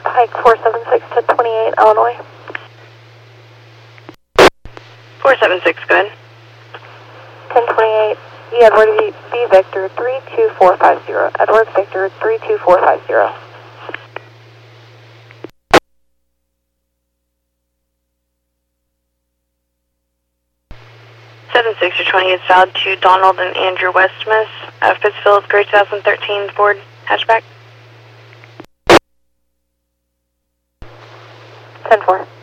Pike 476 to 28, Illinois. 476, go ahead. 1028, Edward V. Victor 32450. Edward Victor 32450. 76 or 28 south to Donald and Andrew Westmus of Pittsfield, Gray 2013 Ford hatchback. 10-4.